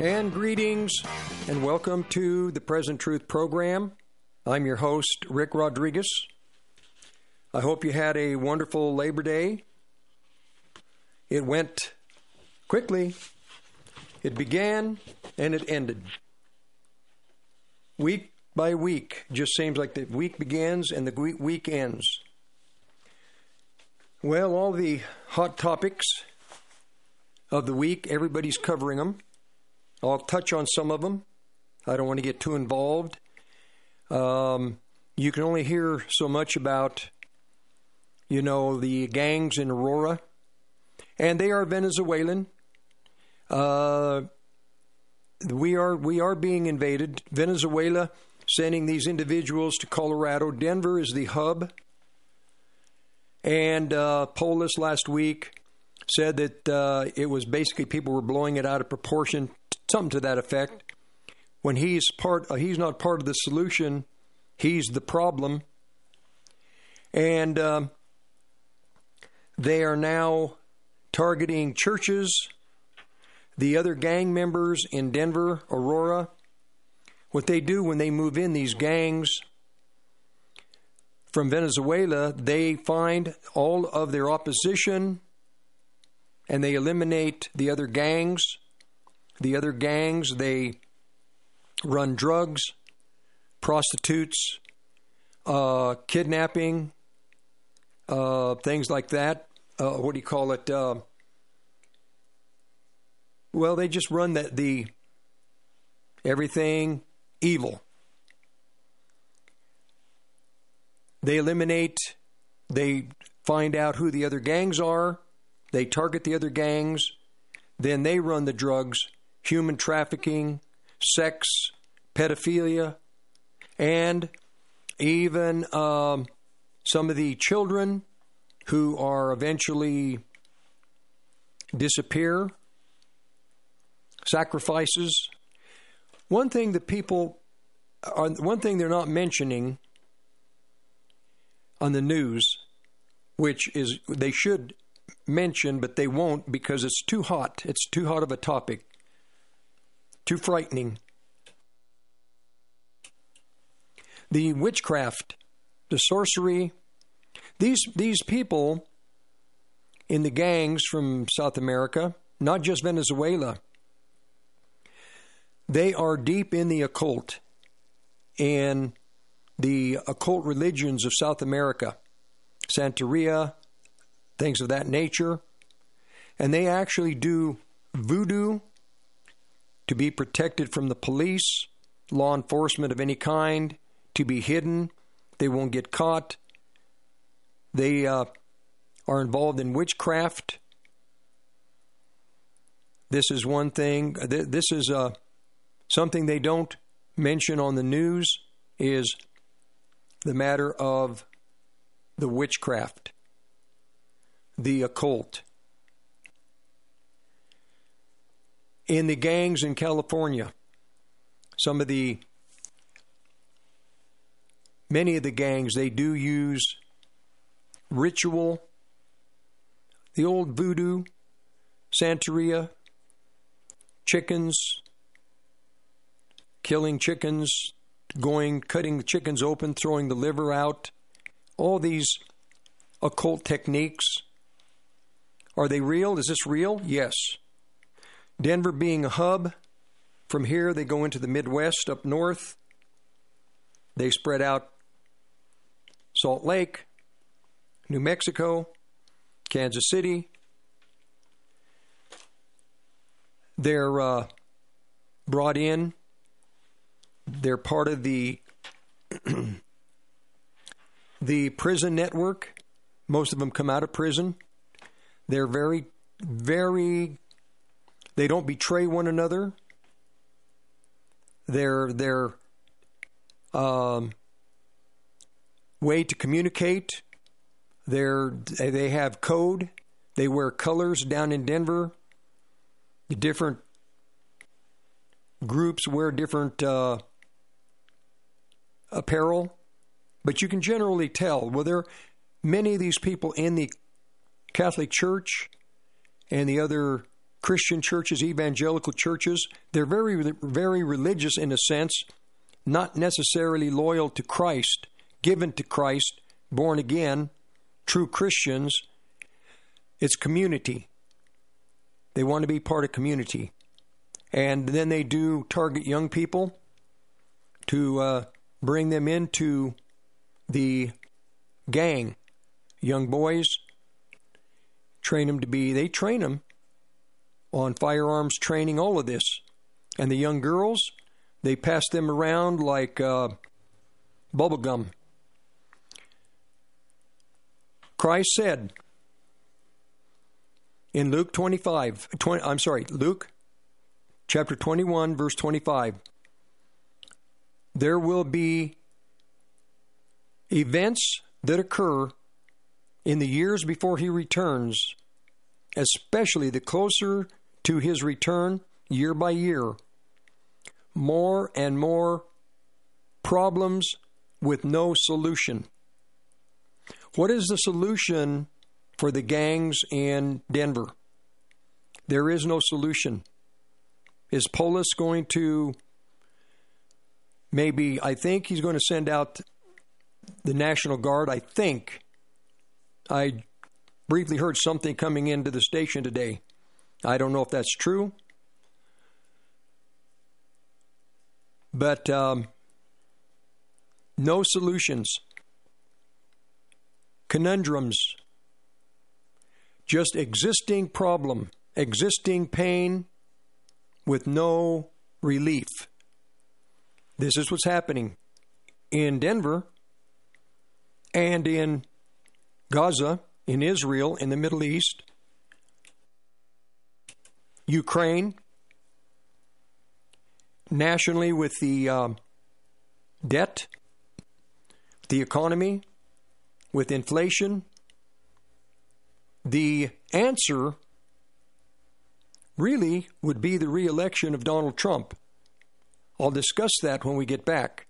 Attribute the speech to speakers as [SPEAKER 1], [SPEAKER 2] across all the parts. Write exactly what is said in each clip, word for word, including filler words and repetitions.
[SPEAKER 1] And greetings, and welcome to the Present Truth program. I'm your host, Rick Rodriguez. I hope you had a wonderful Labor Day. It went quickly. It began and it ended. Week by week, just seems like the week begins and the week ends. Well, all the hot topics of the week, everybody's covering them. I'll touch on some of them. I don't want to get too involved. Um, you can only hear so much about, you know, the gangs in Aurora. And they are Venezuelan. Uh, we are we are being invaded. Venezuela sending these individuals to Colorado. Denver is the hub. And uh, Polis last week said that uh, it was basically people were blowing it out of proportion, something to that effect. When he's part, uh, he's not part of the solution, he's the problem. And um, they are now targeting churches, the other gang members in Denver, Aurora. What they do when they move in, these gangs from Venezuela, they find all of their opposition and they eliminate the other gangs. The other gangs, they run drugs, prostitutes, uh, kidnapping, uh, things like that. Uh, what do you call it? Uh, well, they just run the, the everything evil. They eliminate, they find out who the other gangs are, they target the other gangs, then they run the drugs, human trafficking, sex, pedophilia, and even um, some of the children who are eventually disappear, sacrifices. One thing that people, are, one thing they're not mentioning on the news, which is they should mention, but they won't because it's too hot. It's too hot of a topic. Too frightening. The witchcraft, the sorcery, these these people in the gangs from South America, not just Venezuela, they are deep in the occult and the occult religions of South America, Santeria, things of that nature. And they actually do voodoo to be protected from the police, law enforcement of any kind, to be hidden. They won't get caught. They uh, are involved in witchcraft. This is one thing. This is uh, something they don't mention on the news is the matter of the witchcraft, the occult. In the gangs in California, some of the, many of the gangs, they do use ritual, the old voodoo, Santeria, chickens, killing chickens, going, cutting the chickens open, throwing the liver out, all these occult techniques. Are they real? Is this real? Yes. Denver being a hub, from here they go into the Midwest up north. They spread out Salt Lake, New Mexico, Kansas City. They're uh, brought in. They're part of the the prison network. Most of them come out of prison. They're very, very, they don't betray one another. Their, their um, way to communicate, their, they have code. They wear colors down in Denver. The different groups wear different uh, apparel. But you can generally tell, well, there are many of these people in the Catholic Church and the other Christian churches, evangelical churches. They're very, very religious in a sense, not necessarily loyal to Christ, given to Christ, born again, true Christians. It's community. They want to be part of community. And then they do target young people to uh, bring them into the gang. Young boys, train them to be, they train them on firearms training, all of this. And the young girls, they pass them around like uh, bubble gum. Christ said in Luke twenty-five, twenty, I'm sorry, Luke chapter twenty-one, verse twenty-five, there will be events that occur in the years before he returns, especially the closer to his return, year by year, more and more problems with no solution. What is the solution for the gangs in Denver? There is no solution. Is Polis going to maybe, I think he's going to send out the National Guard, I think. I briefly heard something coming into the station today. I don't know if that's true. But um, no solutions. Conundrums. Just existing problem, existing pain with no relief. This is what's happening in Denver and in Gaza, in Israel, in the Middle East, Ukraine, nationally with the um, debt, the economy, with inflation. The answer really would be the re-election of Donald Trump. I'll discuss that when we get back.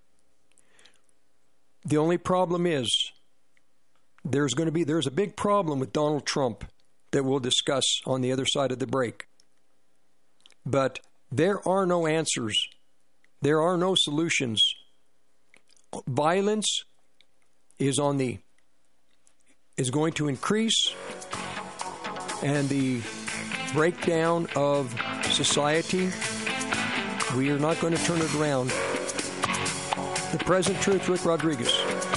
[SPEAKER 1] The only problem is there's going to be there's a big problem with Donald Trump that we'll discuss on the other side of the break. But there are no answers. There are no solutions. Violence is on the is going to increase, and the breakdown of society, we are not going to turn it around. The Present Truth, Rick Rodriguez.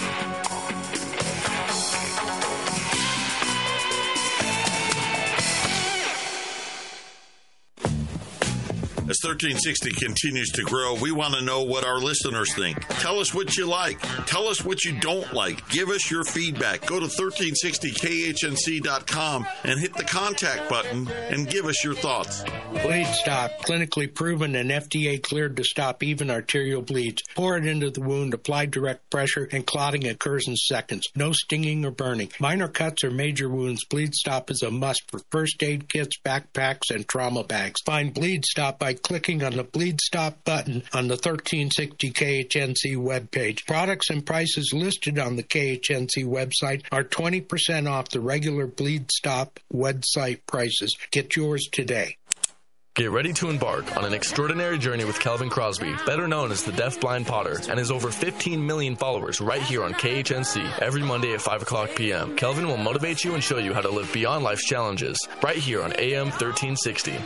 [SPEAKER 2] As thirteen sixty continues to grow, we want to know what our listeners think. Tell us what you like. Tell us what you don't like. Give us your feedback. Go to thirteen sixty K H N C dot com and hit the contact button and give us your thoughts.
[SPEAKER 3] Bleed Stop, clinically proven and F D A cleared to stop even arterial bleeds. Pour it into the wound, apply direct pressure, and clotting occurs in seconds. No stinging or burning. Minor cuts or major wounds, Bleed Stop is a must for first aid kits, backpacks, and trauma bags. Find Bleed Stop by clicking on the Bleed Stop button on the thirteen sixty K H N C webpage. Products and prices listed on the K H N C website are twenty percent off the regular Bleed Stop website prices. Get yours today.
[SPEAKER 4] Get ready to embark on an extraordinary journey with Calvin Crosby, better known as the Deaf Blind Potter, and his over fifteen million followers right here on K H N C every Monday at five o'clock p.m. Calvin will motivate you and show you how to live beyond life's challenges right here on A M thirteen sixty.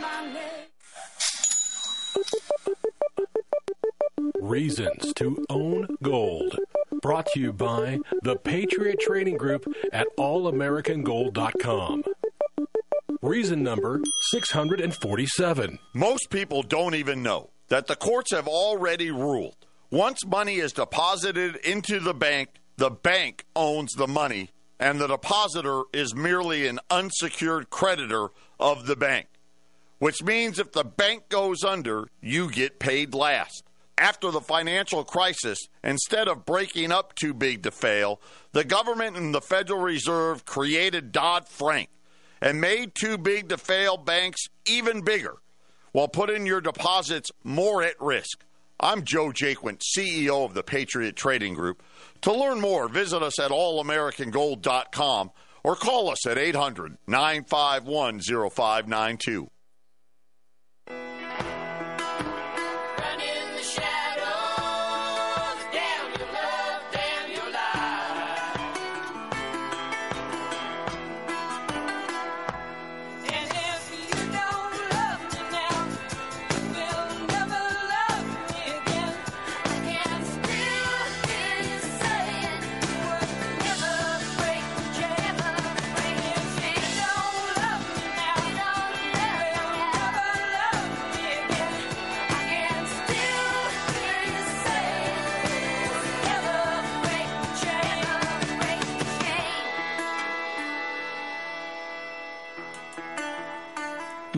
[SPEAKER 5] Reasons to own gold. Brought to you by the Patriot Trading Group at all american gold dot com. Reason number six hundred forty-seven.
[SPEAKER 2] Most people don't even know that the courts have already ruled. Once money is deposited into the bank, the bank owns the money, and the depositor is merely an unsecured creditor of the bank. Which means if the bank goes under, you get paid last. After the financial crisis, instead of breaking up too big to fail, the government and the Federal Reserve created Dodd-Frank and made too big to fail banks even bigger, while putting your deposits more at risk. I'm Joe Jaquint, C E O of the Patriot Trading Group. To learn more, visit us at all american gold dot com or call us at eight hundred, nine five one, oh five nine two.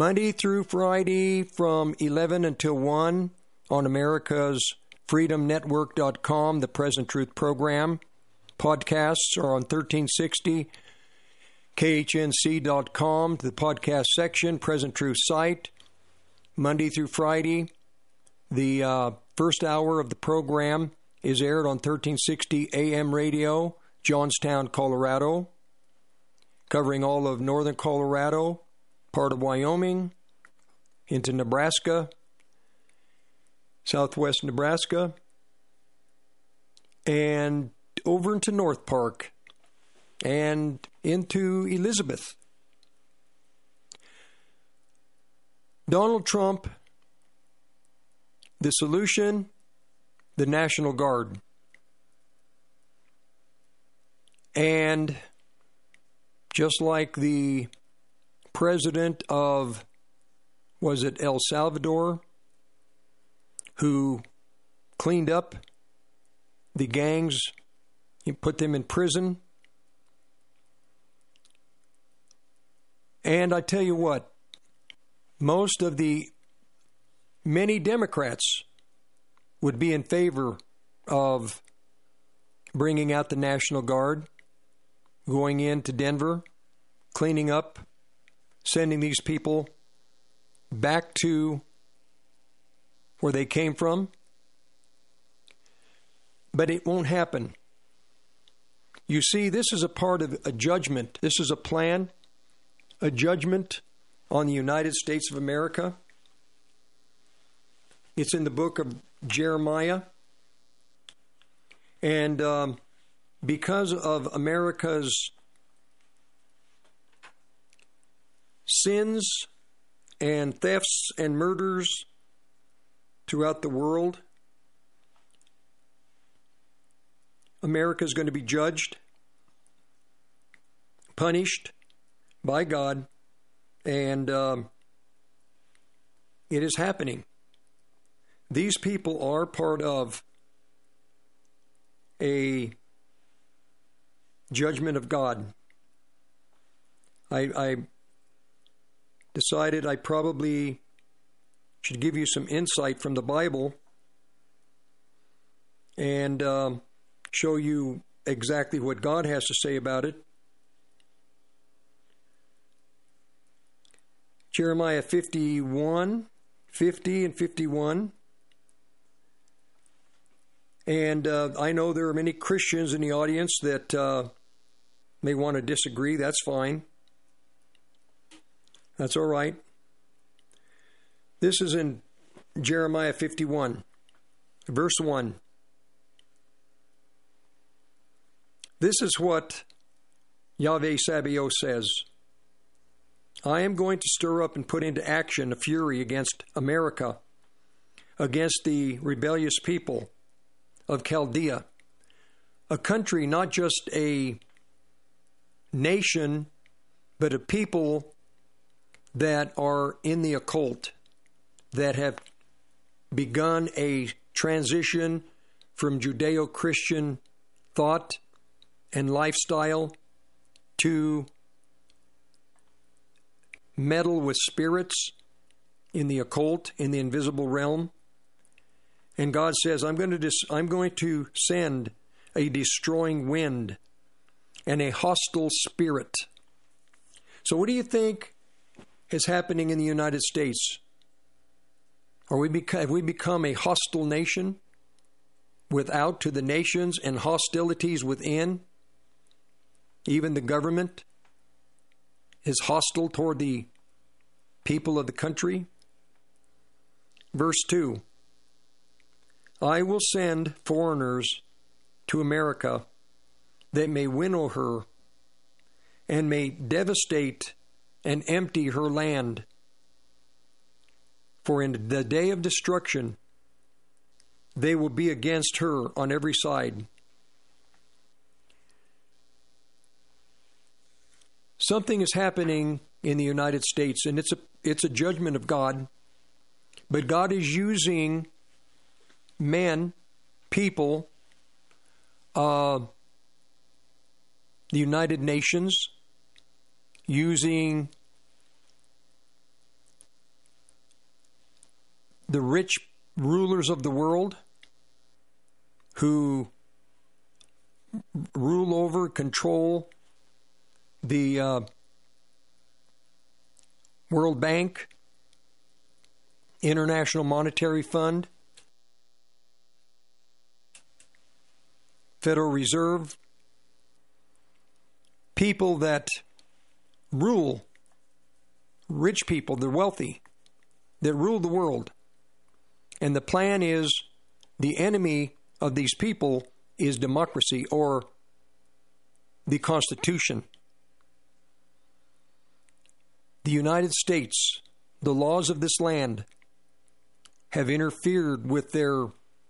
[SPEAKER 1] Monday through Friday from eleven until one on America's Freedom Network dot com, the Present Truth program. Podcasts are on thirteen sixty K H N C dot com, the podcast section, Present Truth site. Monday through Friday, the uh, first hour of the program is aired on thirteen sixty A M radio, Johnstown, Colorado, covering all of northern Colorado, part of Wyoming, into Nebraska, southwest Nebraska, and over into North Park, and into Elizabeth. Donald Trump, the solution, the National Guard. And just like the president of, was it El Salvador, who cleaned up the gangs, he put them in prison. And I tell you what, most of the many Democrats would be in favor of bringing out the National Guard, going into Denver, cleaning up, sending these people back to where they came from. But it won't happen. You see, this is a part of a judgment. This is a plan, a judgment on the United States of America. It's in the book of Jeremiah. And um, because of America's sins and thefts and murders throughout the world, America is going to be judged, punished by God, and um, it is happening. These people are part of a judgment of God. I, I decided I probably should give you some insight from the Bible and um, show you exactly what God has to say about it. Jeremiah fifty-one, fifty and fifty-one. And uh, I know there are many Christians in the audience that uh, may want to disagree. That's fine. That's all right. This is in Jeremiah fifty-one, verse one. This is what Yahweh Sabaoth says. I am going to stir up and put into action a fury against America, against the rebellious people of Chaldea, a country, not just a nation, but a people that are in the occult, that have begun a transition from Judeo-Christian thought and lifestyle to meddle with spirits in the occult, in the invisible realm. And God says, I'm going to dis- I'm going to send a destroying wind and a hostile spirit. So what do you think is happening in the United States? Are we beca- have we become a hostile nation without to the nations and hostilities within? Even the government is hostile toward the people of the country. Verse two, I will send foreigners to America that may winnow her and may devastate and empty her land. For in the day of destruction, they will be against her on every side. Something is happening in the United States, and it's a it's a judgment of God. But God is using men, people, uh, the United Nations, using the rich rulers of the world who rule over, control the uh, World Bank, International Monetary Fund, Federal Reserve, people that rule, rich people, they're wealthy, that rule the world. And the plan is, the enemy of these people is democracy or the Constitution. The United States, the laws of this land, have interfered with their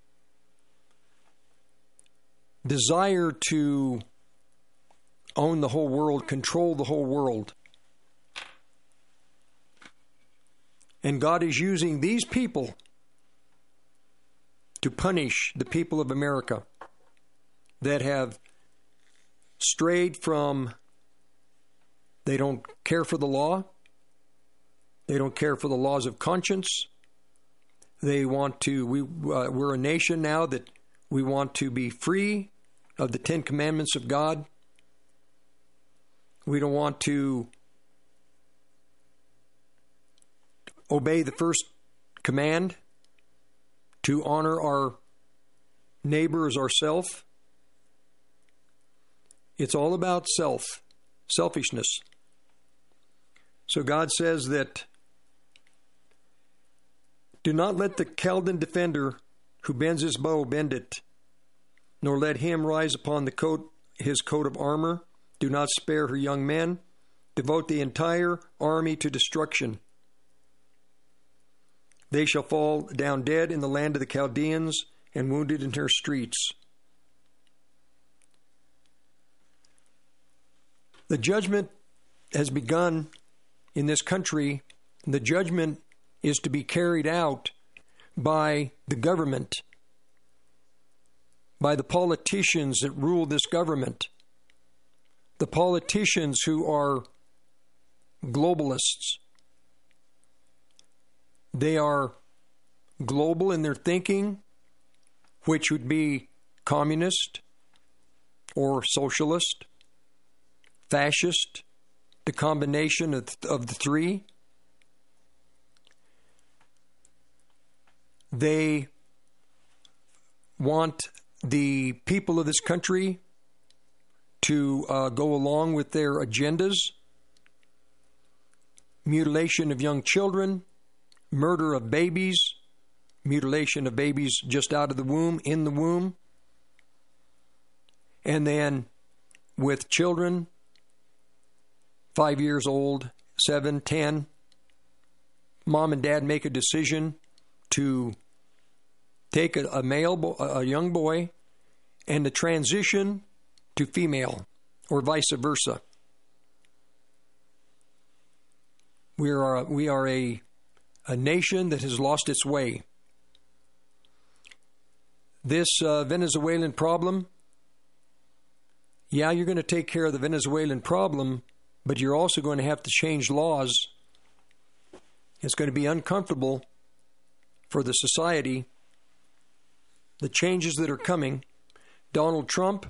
[SPEAKER 1] desire to own the whole world, control the whole world. And God is using these people to punish the people of America that have strayed from, they don't care for the law, they don't care for the laws of conscience. They want to, we, uh, we're a nation now that we want to be free of the Ten Commandments of God. We don't want to obey the first command to honor our neighbor as ourself. It's all about self, selfishness. So God says that, do not let the Chaldean defender who bends his bow bend it, nor let him rise upon the coat, his coat of armor. Do not spare her young men. Devote the entire army to destruction. They shall fall down dead in the land of the Chaldeans and wounded in her streets. The judgment has begun in this country. The judgment is to be carried out by the government, by the politicians that rule this government, the politicians who are globalists. They are global in their thinking, which would be communist or socialist, fascist, the combination of, of the three. They want the people of this country to uh, go along with their agendas, mutilation of young children, murder of babies, mutilation of babies just out of the womb, in the womb, and then with children, five years old, seven, ten, mom and dad make a decision to take a, a male, bo- a young boy, and to transition to female, or vice versa. We are we are a a nation that has lost its way. This uh, Venezuelan problem, yeah, you're going to take care of the Venezuelan problem, but you're also going to have to change laws. It's going to be uncomfortable for the society. The changes that are coming. Donald Trump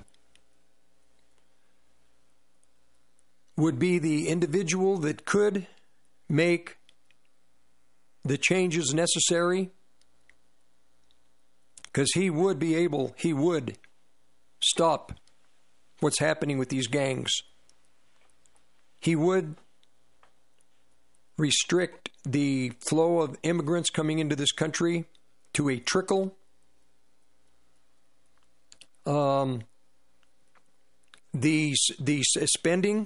[SPEAKER 1] would be the individual that could make the changes necessary, because he would be able, he would stop what's happening with these gangs. He would restrict the flow of immigrants coming into this country to a trickle. Um, the, the spending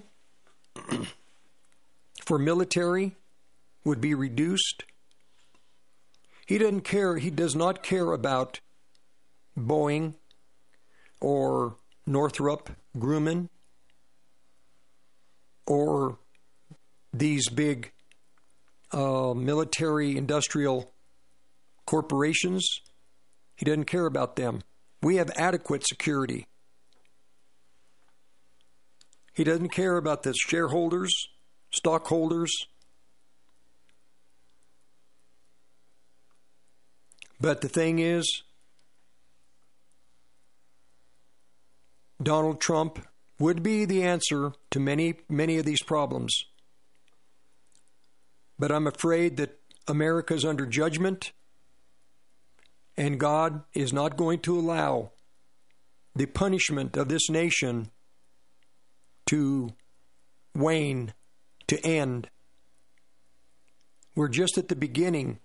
[SPEAKER 1] for military would be reduced. He doesn't care, he does not care about Boeing or Northrop Grumman or these big uh, military industrial corporations. He doesn't care about them. We have adequate security. He doesn't care about the shareholders, stockholders. But the thing is, Donald Trump would be the answer to many, many of these problems. But I'm afraid that America's under judgment, and God is not going to allow the punishment of this nation to wane, to end. We're just at the beginning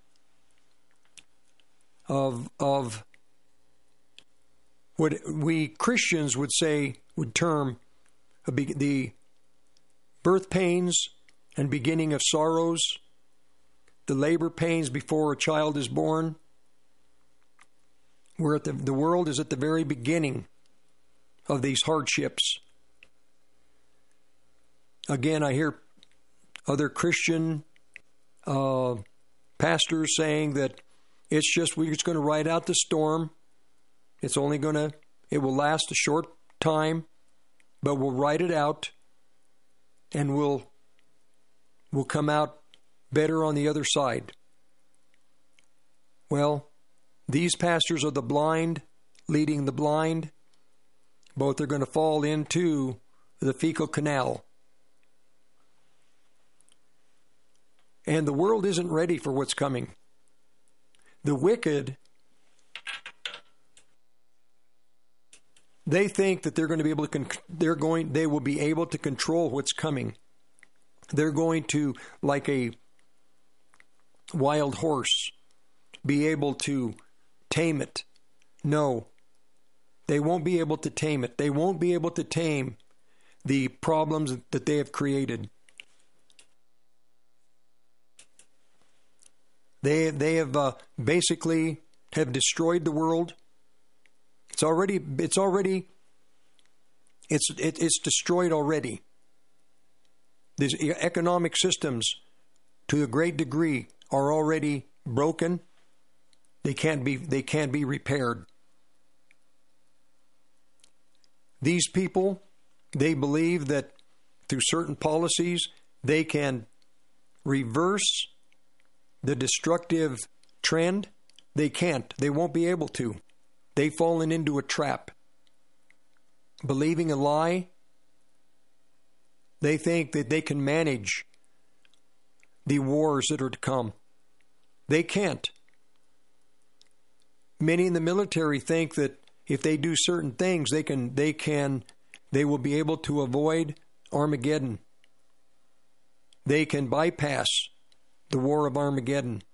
[SPEAKER 1] of of what we Christians would say, would term the birth pains and beginning of sorrows, the labor pains before a child is born. We're at the, the world is at the very beginning of these hardships. Again, I hear other Christian uh, pastors saying that it's just, we're just going to ride out the storm. It's only going to, it will last a short time, but we'll ride it out, and we'll, we'll come out better on the other side. Well, these pastors are the blind leading the blind. Both are going to fall into the fecal canal. And the world isn't ready for what's coming. The wicked, they think that they're going to be able to, con- they're going, they will be able to control what's coming. They're going to, like a wild horse, be able to tame it. No, they won't be able to tame it. They won't be able to tame the problems that they have created. They they have uh, basically have destroyed the world. It's already it's already it's it, it's destroyed already. These economic systems, to a great degree, are already broken. They can't be they can't be repaired. These people, they believe that through certain policies they can reverse the destructive trend. They can't. They won't be able to. They've fallen into a trap. Believing a lie, they think that they can manage the wars that are to come. They can't. Many in the military think that if they do certain things, they can, they can, they will be able to avoid Armageddon. They can bypass the war of Armageddon.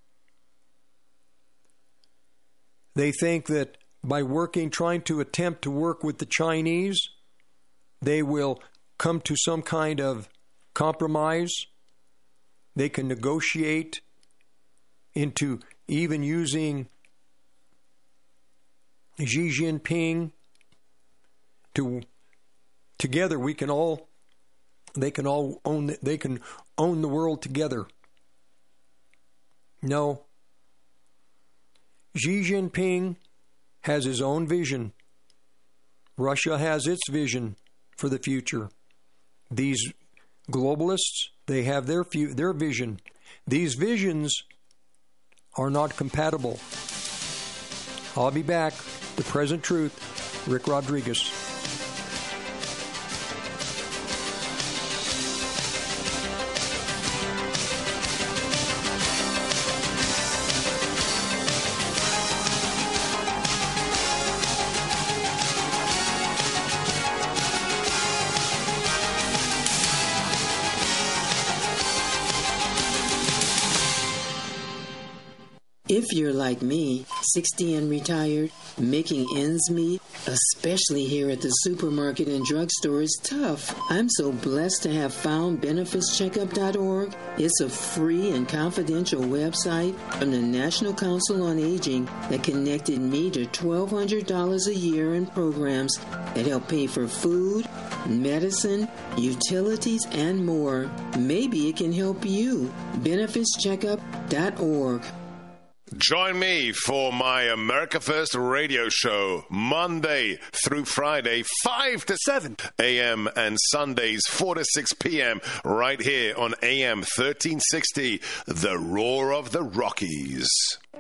[SPEAKER 1] They think that by working, trying to attempt to work with the Chinese, they will come to some kind of compromise. They can negotiate into even using Xi Jinping to together we can all they can all own they can own the world together. No. Xi Jinping has his own vision. Russia has its vision for the future. These globalists, they have their fu- their vision. These visions are not compatible. I'll be back. The Present Truth, Rick Rodriguez.
[SPEAKER 6] If you're like me, sixty and retired, making ends meet, especially here at the supermarket and drugstore, is tough. I'm so blessed to have found benefits checkup dot org. It's a free and confidential website from the National Council on Aging that connected me to twelve hundred dollars a year in programs that help pay for food, medicine, utilities, and more. Maybe it can help you. benefits checkup dot org.
[SPEAKER 7] Join me for my America First radio show, Monday through Friday, five to seven a.m. and Sundays, four to six p.m. right here on A M thirteen sixty, The Roar of the Rockies.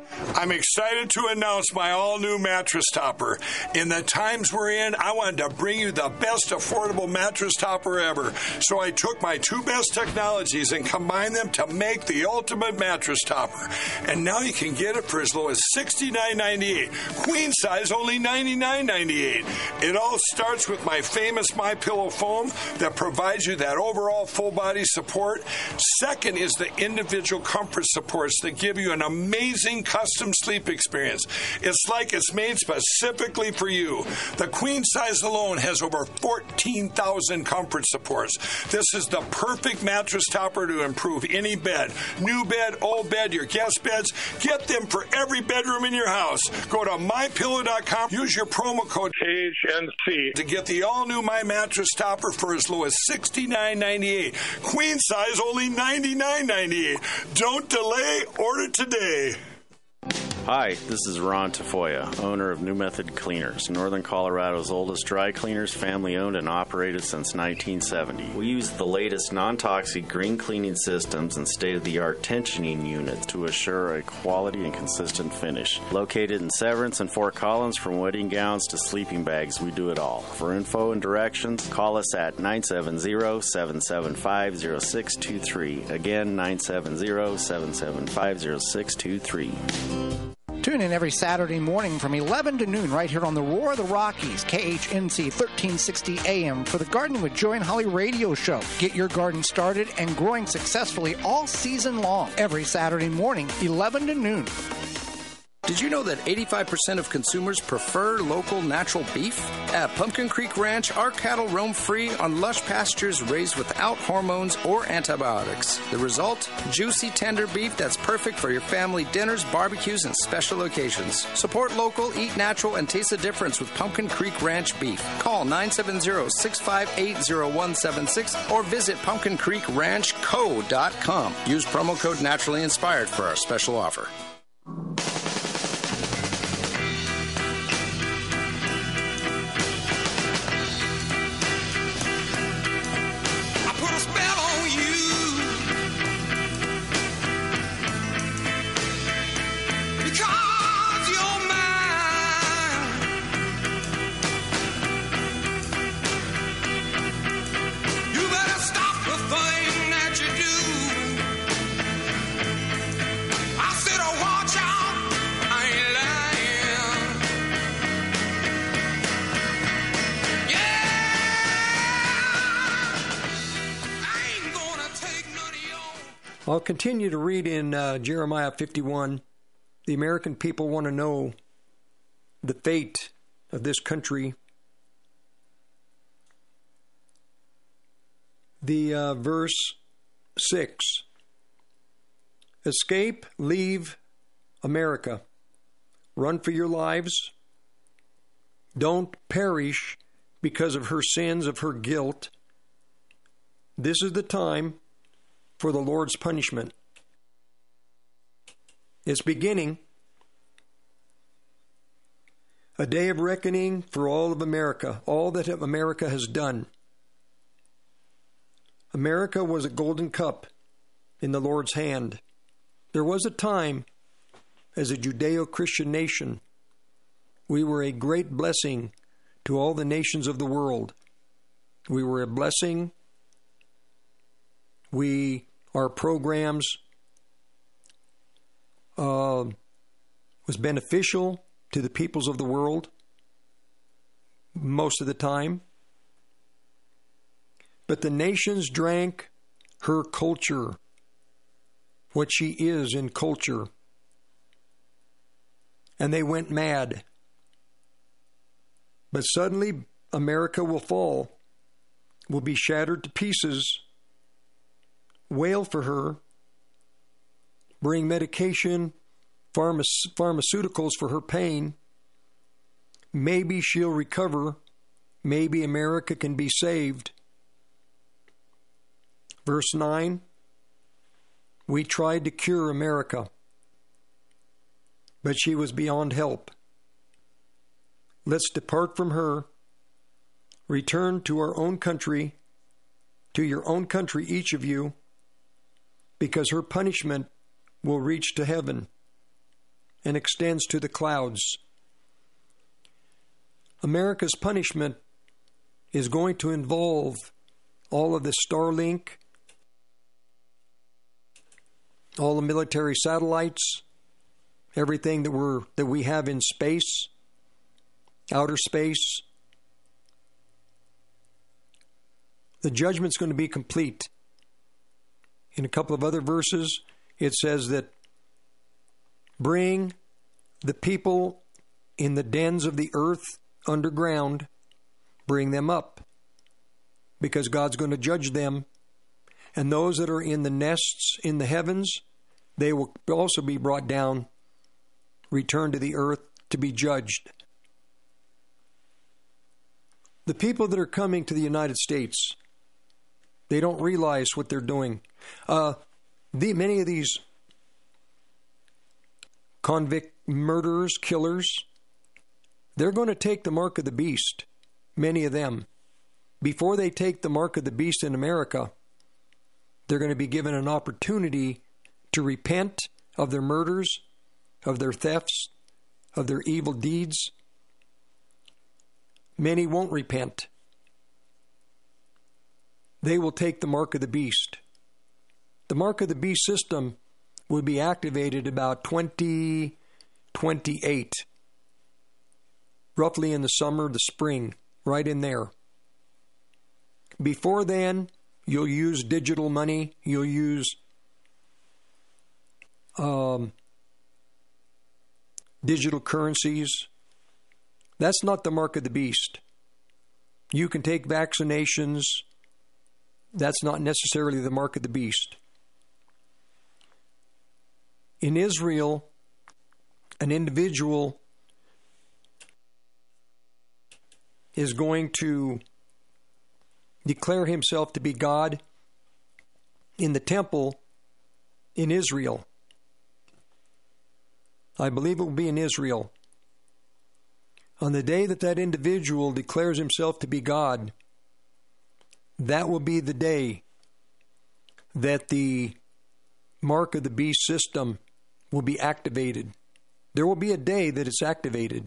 [SPEAKER 8] I'm excited to announce my all-new mattress topper. In the times we're in, I wanted to bring you the best affordable mattress topper ever. So I took my two best technologies and combined them to make the ultimate mattress topper. And now you can get it for as low as sixty-nine ninety-eight. Queen size only ninety-nine ninety-eight. It all starts with my famous MyPillow foam that provides you that overall full body support. Second is the individual comfort supports that give you an amazing custom sleep experience. It's like it's made specifically for you. The queen size alone has over fourteen thousand comfort supports. This is the perfect mattress topper to improve any bed. New bed, old bed, your guest beds. Get them for every bedroom in your house. Go to my pillow dot com. Use your promo code K H N C to get the all-new My Mattress Topper for as low as sixty-nine ninety-eight. Queen size only ninety-nine ninety-eight. Don't delay. Order today.
[SPEAKER 9] Hi, this is Ron Tafoya, owner of New Method Cleaners, Northern Colorado's oldest dry cleaners, family-owned and operated since nineteen seventy. We use the latest non-toxic green cleaning systems and state-of-the-art tensioning units to assure a quality and consistent finish. Located in Severance and Fort Collins, from wedding gowns to sleeping bags, we do it all. For info and directions, call us at nine seven zero, seven seven five, zero six two three. Again, nine seven zero, seven seven five, zero six two three.
[SPEAKER 10] Tune in every Saturday morning from eleven to noon right here on the Roar of the Rockies, K H N C thirteen sixty A M for the Gardening with Joy and Holly radio show. Get your garden started and growing successfully all season long. Every Saturday morning, eleven to noon.
[SPEAKER 11] Did you know that eighty-five percent of consumers prefer local natural beef? At Pumpkin Creek Ranch, our cattle roam free on lush pastures raised without hormones or antibiotics. The result? Juicy, tender beef that's perfect for your family dinners, barbecues, and special occasions. Support local, eat natural, and taste the difference with Pumpkin Creek Ranch beef. Call nine seven zero, six five eight, zero one seven six or visit pumpkin creek ranch co dot com. Use promo code Naturally Inspired for our special offer.
[SPEAKER 1] I'll continue to read in uh, Jeremiah fifty-one. The American people want to know the fate of this country. The uh, verse six. Escape, leave America. Run for your lives. Don't perish because of her sins, of her guilt. This is the time for the Lord's punishment. It's beginning. A day of reckoning for all of America, all that America has done. America was a golden cup in the Lord's hand. There was a time, as a Judeo-Christian nation, we were a great blessing to all the nations of the world. We were a blessing. We, our programs uh, was beneficial to the peoples of the world most of the time. But the nations drank her culture, what she is in culture, and they went mad. But suddenly America will fall, will be shattered to pieces. Wail for her, bring medication, pharma- pharmaceuticals for her pain. Maybe she'll recover. Maybe America can be saved. Verse nine, we tried to cure America, but she was beyond help. Let's depart from her, return to our own country, to your own country, each of you, because her punishment will reach to heaven. and extends to the clouds. America's punishment is going to involve all of the Starlink, all the military satellites, everything that we're that we have in space, outer space. The judgment's going to be complete. In a couple of other verses, it says that bring the people in the dens of the earth underground, bring them up, because God's going to judge them. And those that are in the nests in the heavens, they will also be brought down, returned to the earth to be judged. The people that are coming to the United States, they don't realize what they're doing. Uh, the, many of these convict murderers, killers, they're going to take the mark of the beast, many of them. Before they take the mark of the beast in America, they're going to be given an opportunity to repent of their murders, of their thefts, of their evil deeds. Many won't repent. They will take the mark of the beast. The mark of the beast system will be activated about twenty twenty-eight, roughly in the summer, the spring, right in there. Before then, you'll use digital money, you'll use um, digital currencies. That's not the mark of the beast. You can take vaccinations. That's not necessarily the mark of the beast. In Israel, an individual is going to declare himself to be God in the temple in Israel. I believe it will be in Israel. On the day that that individual declares himself to be God, that will be the day that the mark of the beast system will be activated. There will be a day that it's activated.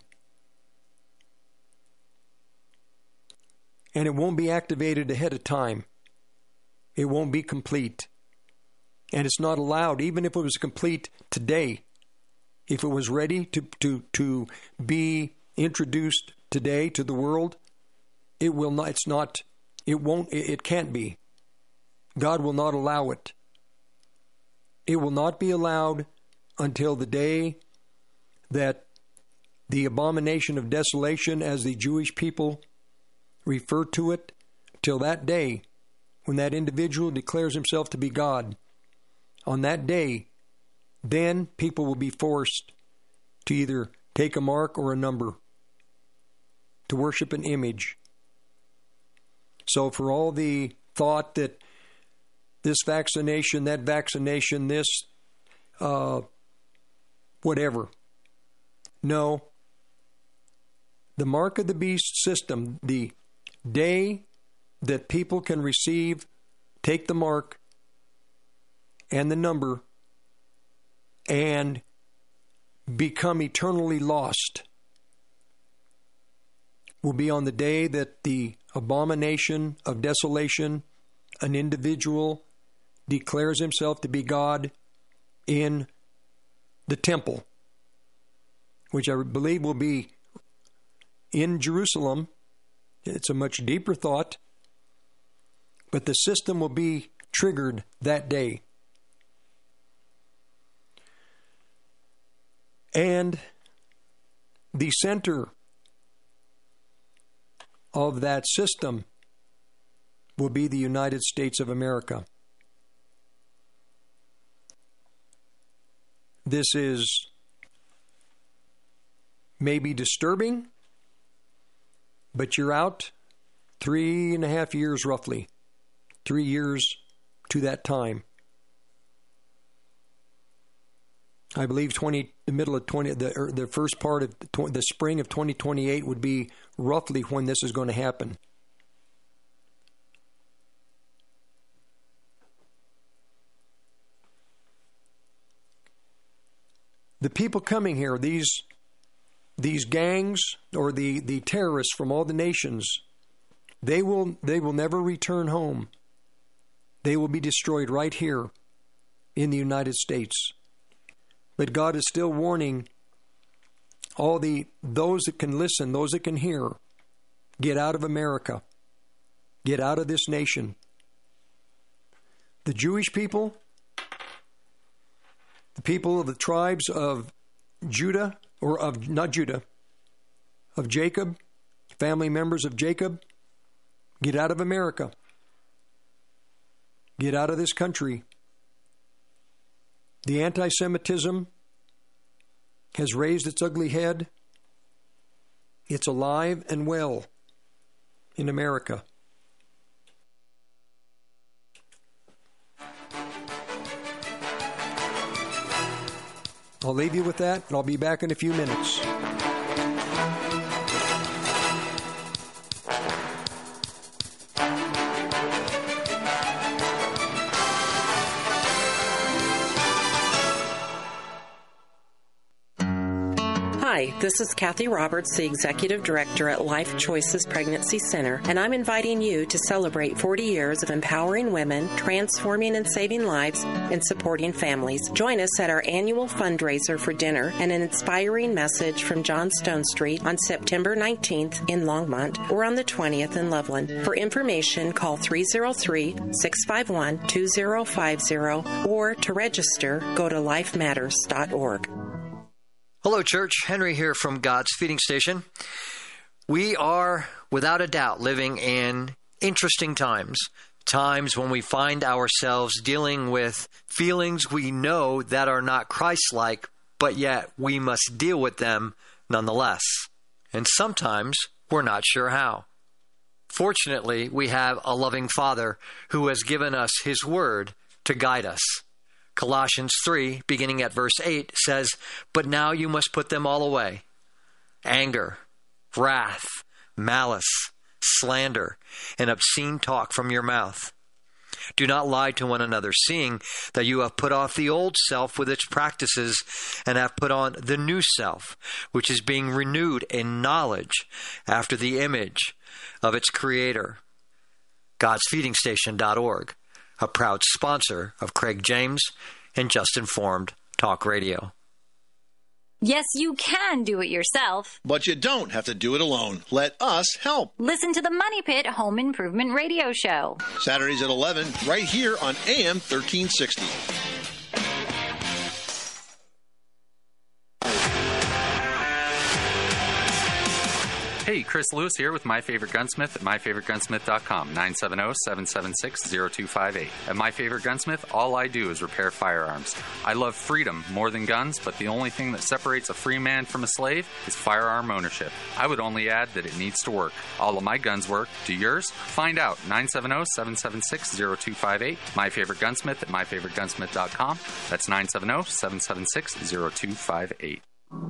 [SPEAKER 1] And it won't be activated ahead of time. It won't be complete. And it's not allowed, even if it was complete today, if it was ready to, to, to be introduced today to the world, it will not, it's not, it won't, it, it can't be. God will not allow it. It will not be allowed until the day that the abomination of desolation, as the Jewish people refer to it, till that day when that individual declares himself to be God. On that day, then people will be forced to either take a mark or a number, to worship an image. So for all the thought that this vaccination, that vaccination, this, uh, whatever. No. The mark of the beast system, the day that people can receive, take the mark and the number and become eternally lost, will be on the day that the abomination of desolation, an individual declares himself to be God in the temple, which I believe will be in Jerusalem. It's a much deeper thought, but the system will be triggered that day. And the center of that system will be the United States of America. This is maybe disturbing, but you're out three and a half years roughly, three years to that time. I believe twenty, the middle of twenty, the or the first part of the, the spring of twenty twenty-eight would be roughly when this is going to happen. the people coming here, these these gangs or the, the terrorists from all the nations, they will they will never return home. They will be destroyed right here in the United States. But God is still warning all the those that can listen, those that can hear, get out of America. Get out of this nation. The Jewish people, the people of the tribes of Judah, or of, not Judah, of Jacob, family members of Jacob, get out of America. Get out of this country. The anti-Semitism has raised its ugly head. It's alive and well in America. I'll leave you with that, and I'll be back in a few minutes.
[SPEAKER 12] Hi, this is Kathy Roberts, the Executive Director at Life Choices Pregnancy Center, and I'm inviting you to celebrate forty years of empowering women, transforming and saving lives, and supporting families. Join us at our annual fundraiser for dinner and an inspiring message from John Stone Street on September nineteenth in Longmont or on the twentieth in Loveland. For information, call three oh three, six five one, two oh five oh or to register, go to life matters dot org.
[SPEAKER 13] Hello, church. Henry here from God's Feeding Station. We are, without a doubt, living in interesting times. Times when we find ourselves dealing with feelings we know that are not Christ-like, but yet we must deal with them nonetheless. And sometimes we're not sure how. Fortunately, we have a loving Father who has given us His Word to guide us. Colossians three, beginning at verse eight, says, "But now you must put them all away. Anger, wrath, malice, slander, and obscene talk from your mouth. Do not lie to one another, seeing that you have put off the old self with its practices and have put on the new self, which is being renewed in knowledge after the image of its creator." Gods Feeding Station dot org. A proud sponsor of Craig James and Just Informed Talk Radio.
[SPEAKER 14] Yes, you can do it yourself.
[SPEAKER 15] But you don't have to do it alone. Let us help.
[SPEAKER 14] Listen to the Money Pit Home Improvement Radio Show.
[SPEAKER 15] Saturdays at eleven, right here on A M thirteen sixty.
[SPEAKER 16] Hey, Chris Lewis here with My Favorite Gunsmith at my favorite gunsmith dot com, nine seven zero, seven seven six, zero two five eight. At My Favorite Gunsmith, all I do is repair firearms. I love freedom more than guns, but the only thing that separates a free man from a slave is firearm ownership. I would only add that it needs to work. All of my guns work. Do yours? Find out. nine seven zero, seven seven six, zero two five eight. My Favorite Gunsmith at my favorite gunsmith dot com. That's nine seven zero, seven seven six, zero two five eight.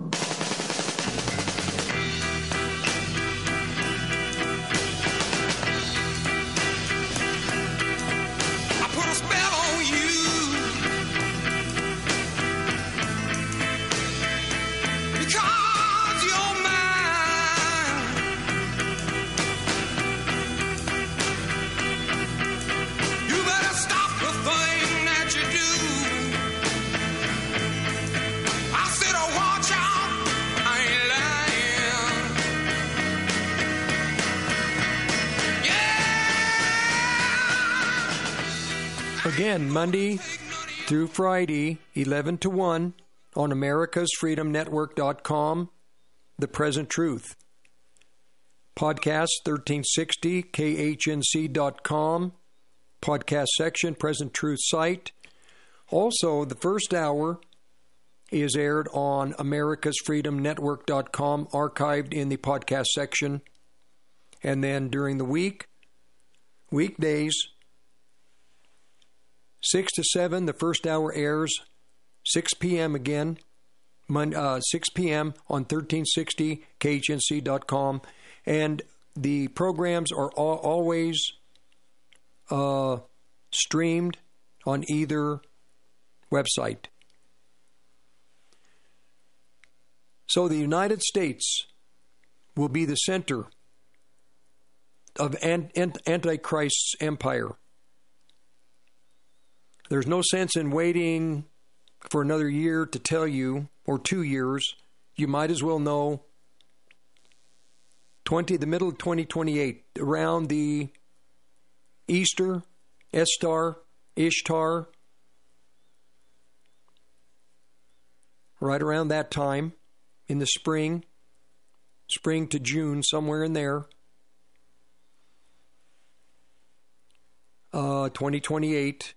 [SPEAKER 1] Again, Monday through Friday, eleven to one, on americas freedom network dot com, The Present Truth. Podcast thirteen sixty, K H N C dot com, podcast section, Present Truth site. Also, the first hour is aired on americas freedom network dot com, archived in the podcast section. And then during the week, weekdays, six to seven, the first hour airs. six p.m. again, Monday, uh, six p.m. on thirteen sixty, K H N C dot com. And the programs are all, always uh, streamed on either website. So the United States will be the center of Antichrist's empire. There's no sense in waiting for another year to tell you, or two years. You might as well know twenty, the middle of twenty twenty-eight, around the Easter, Estar, Ishtar, right around that time, in the spring, spring to June, somewhere in there, uh, twenty twenty-eight,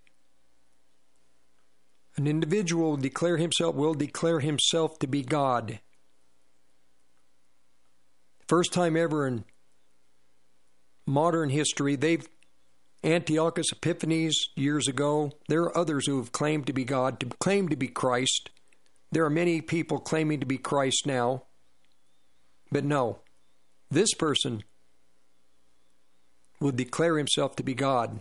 [SPEAKER 1] an individual will declare himself, will declare himself to be God. First time ever in modern history, they've Antiochus Epiphanes years ago. There are others who have claimed to be God, to claim to be Christ. There are many people claiming to be Christ now. But no, this person will declare himself to be God.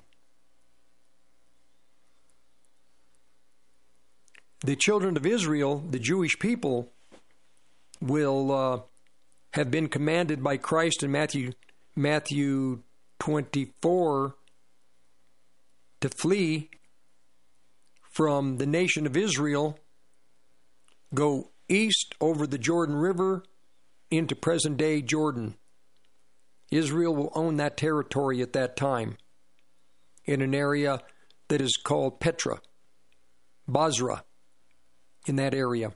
[SPEAKER 1] The children of Israel, the Jewish people, will uh, have been commanded by Christ in Matthew Matthew twenty-four to flee from the nation of Israel, go east over the Jordan River into present-day Jordan. Israel will own that territory at that time in an area that is called Petra, Basra, in that area.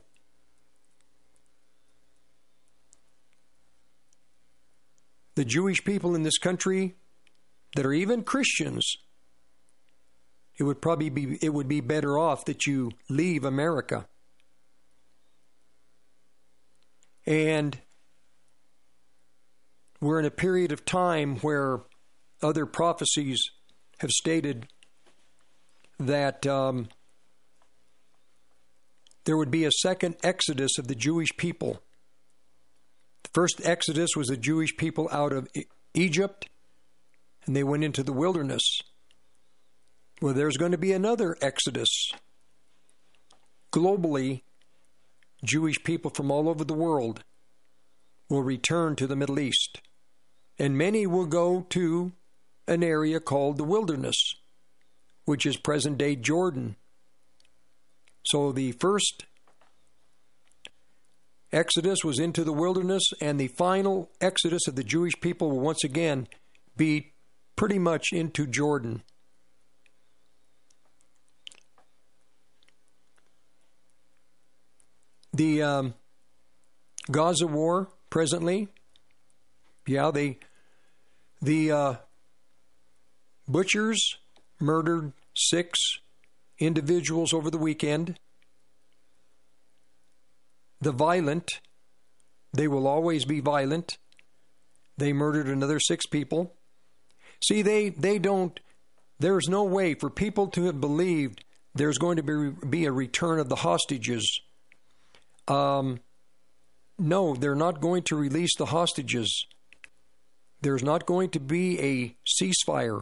[SPEAKER 1] The Jewish people in this country that are even Christians, it would probably be it would be better off that you leave America. And we're in a period of time where other prophecies have stated that um, there would be a second exodus of the Jewish people. The first exodus was the Jewish people out of Egypt, and they went into the wilderness. Well, there's going to be another exodus. Globally, Jewish people from all over the world will return to the Middle East, and many will go to an area called the wilderness, which is present-day Jordan. So the first exodus was into the wilderness, and the final exodus of the Jewish people will once again be pretty much into Jordan. The um, Gaza war presently, yeah, they, the uh, butchers murdered six individuals over the weekend. The violent, they will always be violent. They murdered another six people. See, they, they don't, there's no way for people to have believed there's going to be, be a return of the hostages. Um, no, they're not going to release the hostages. There's not going to be a ceasefire.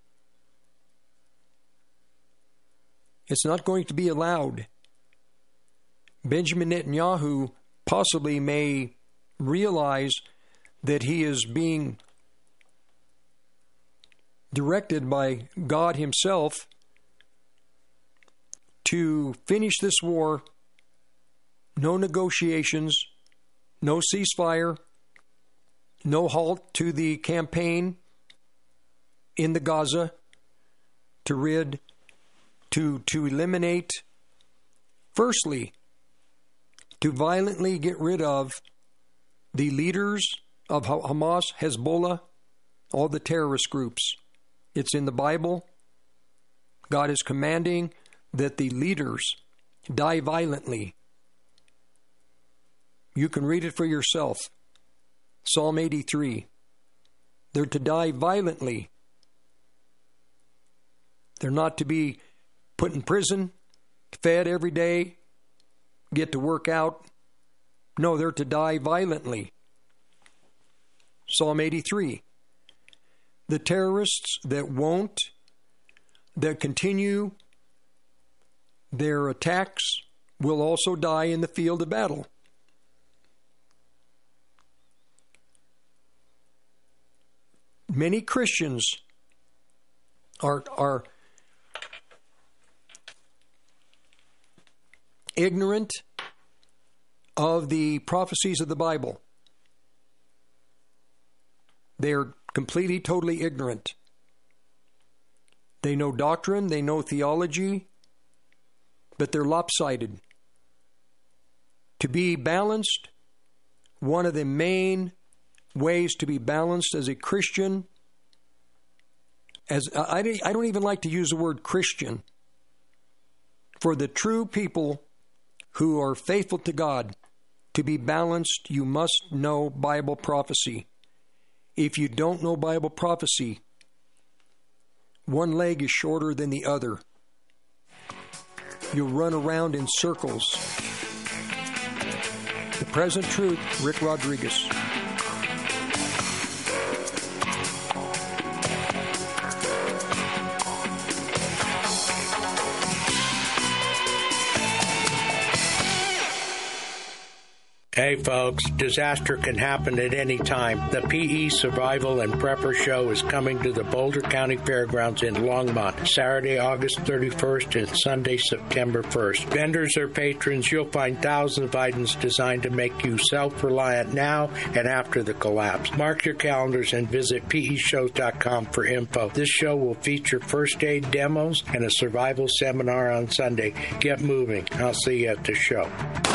[SPEAKER 1] It's not going to be allowed. Benjamin Netanyahu possibly may realize that he is being directed by God himself to finish this war. No negotiations, no ceasefire, no halt to the campaign in the Gaza to rid, to, to eliminate, firstly, to violently get rid of the leaders of Hamas, Hezbollah, all the terrorist groups. It's in the Bible. God is commanding that the leaders die violently. You can read it for yourself. Psalm eighty-three. They're to die violently. They're not to be put in prison, fed every day, get to work out. No, they're to die violently. Psalm eighty-three. The terrorists that won't, that continue their attacks, will also die in the field of battle. many Christians are are ignorant of the prophecies of the Bible. They're completely, totally ignorant. They know doctrine, they know theology, but they're lopsided. To be balanced, one of the main ways to be balanced as a Christian, as I, I don't even like to use the word Christian. For the true people who are faithful to God, to be balanced, you must know Bible prophecy. If you don't know Bible prophecy, one leg is shorter than the other. You'll run around in circles. The Present Truth, Rick Rodriguez.
[SPEAKER 3] Hey folks, disaster can happen at any time. The P E Survival and Prepper Show is coming to the Boulder County Fairgrounds in Longmont, Saturday, August thirty-first and Sunday, September first. Vendors or patrons, you'll find thousands of items designed to make you self-reliant now and after the collapse. Mark your calendars and visit P E shows dot com for info. This show will feature first aid demos and a survival seminar on Sunday. Get moving. I'll see you at the show.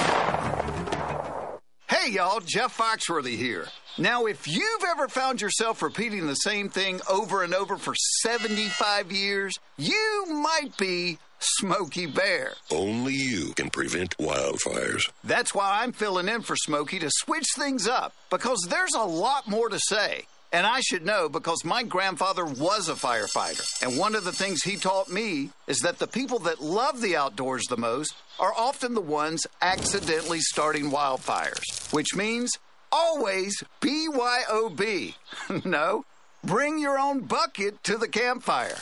[SPEAKER 17] Hey, y'all, Jeff Foxworthy here. Now, if you've ever found yourself repeating the same thing over and over for seventy-five years, you might be Smokey Bear.
[SPEAKER 18] Only you can prevent wildfires.
[SPEAKER 17] That's why I'm filling in for Smokey to switch things up, because there's a lot more to say. And I should know because my grandfather was a firefighter. And one of the things he taught me is that the people that love the outdoors the most are often the ones accidentally starting wildfires, which means always B Y O B. No, bring your own bucket to the campfire.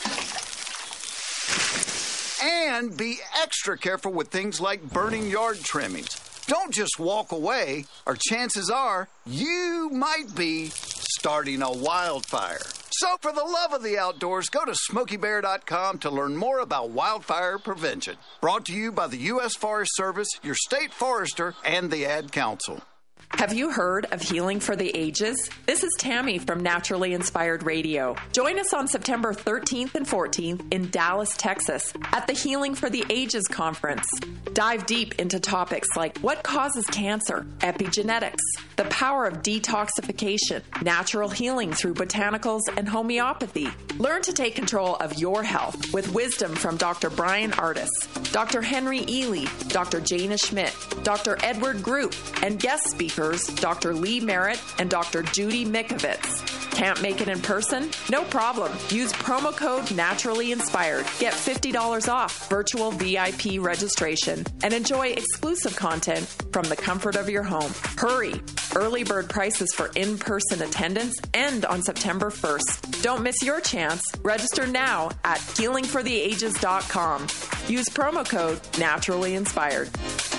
[SPEAKER 17] And be extra careful with things like burning yard trimmings. Don't just walk away, or chances are you might be starting a wildfire. So for the love of the outdoors, go to smokey bear dot com to learn more about wildfire prevention. Brought to you by the U S Forest Service, your state forester, and the Ad Council.
[SPEAKER 19] Have you heard of Healing for the Ages? This is Tammy from Naturally Inspired Radio. Join us on September thirteenth and fourteenth in Dallas, Texas at the Healing for the Ages Conference. Dive deep into topics like what causes cancer, epigenetics, the power of detoxification, natural healing through botanicals and homeopathy. Learn to take control of your health with wisdom from Doctor Brian Artis, Doctor Henry Ely, Doctor Jana Schmidt, Doctor Edward Group, and guest speakers Doctor Lee Merritt and Doctor Judy Mikovits. Can't make it in person? No problem. Use promo code Naturally Inspired. Get fifty dollars off virtual V I P registration and enjoy exclusive content from the comfort of your home. Hurry! Early bird prices for in-person attendance end on September first. Don't miss your chance. Register now at healing for the ages dot com. Use promo code Naturally Inspired.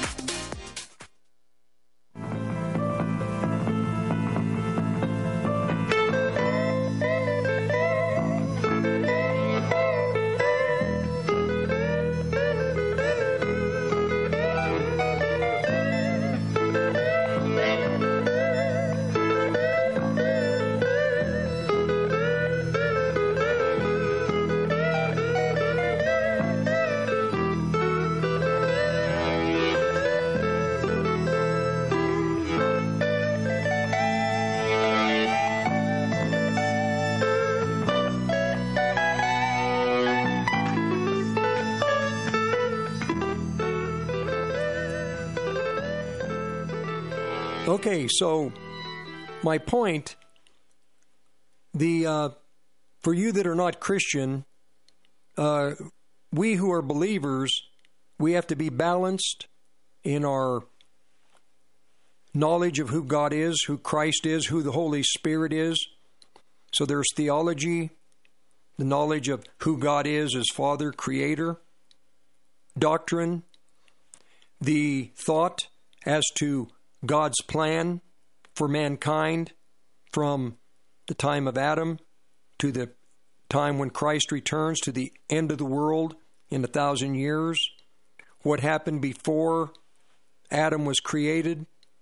[SPEAKER 1] Okay, so my point, the uh, for you that are not Christian, uh, we who are believers, we have to be balanced in our knowledge of who God is, who Christ is, who the Holy Spirit is. So there's theology, the knowledge of who God is as Father, Creator, doctrine, the thought as to God's plan for mankind from the time of Adam to the time when Christ returns, to the end of the world in a thousand years, what happened before Adam was created.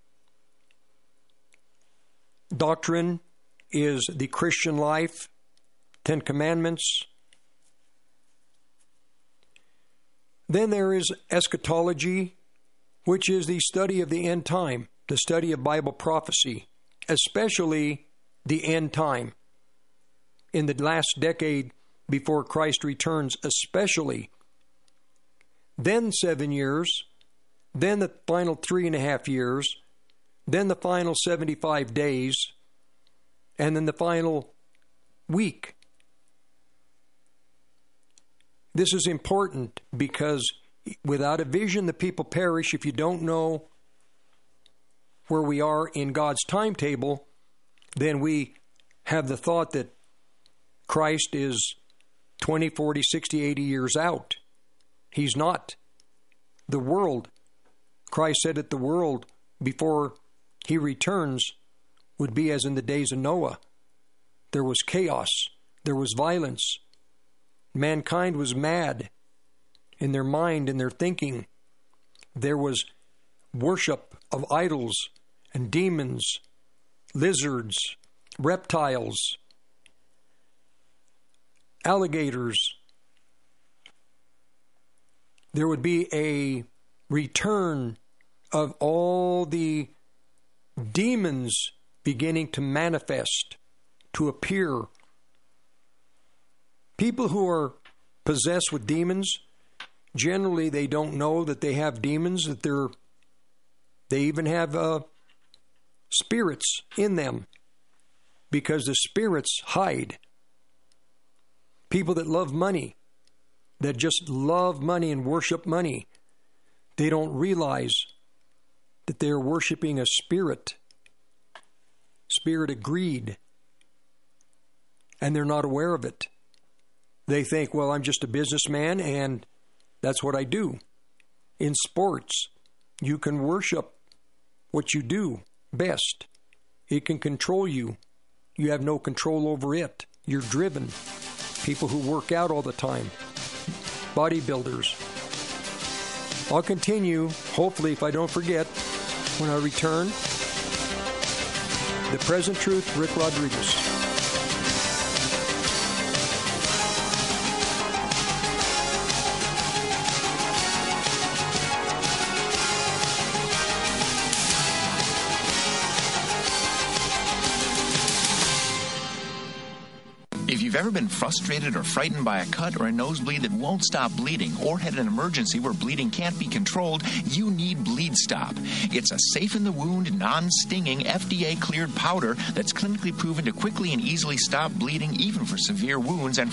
[SPEAKER 1] Doctrine is the Christian life, Ten Commandments. Then there is eschatology, which is the study of the end time, the study of Bible prophecy, especially the end time. In the last decade before Christ returns, especially. Then seven years, then the final three and a half years, then the final seventy-five days, and then the final week. This is important because without a vision, the people perish. If you don't know where we are in God's timetable, then we have the thought that Christ is twenty, forty, sixty, eighty years out. He's not. The world, Christ said that the world before he returns would be as in the days of Noah. There was chaos. There was violence. Mankind was mad in their mind, in their thinking. There was worship of idols and demons, lizards, reptiles, alligators. There would be a return of all the demons beginning to manifest, to appear. People who are possessed with demons, generally they don't know that they have demons, that they're, they even have uh, spirits in them, because the spirits hide. People that love money, that just love money and worship money, they don't realize that they're worshiping a spirit, spirit of greed, and they're not aware of it. They think, well, I'm just a businessman and that's what I do. In sports, you can worship what you do best. It can control you. You have no control over it. You're driven. People who work out all the time. Bodybuilders. I'll continue, hopefully, if I don't forget, when I return. The Present Truth, Rick Rodriguez.
[SPEAKER 20] If you've ever been frustrated or frightened by a cut or a nosebleed that won't stop bleeding, or had an emergency where bleeding can't be controlled, you need Bleed Stop. It's a safe-in-the-wound, non-stinging, F D A-cleared powder that's clinically proven to quickly and easily stop bleeding even for severe wounds and